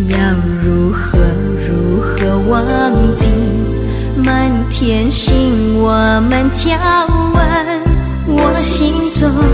要如何忘记？满天星我们眺望，我心中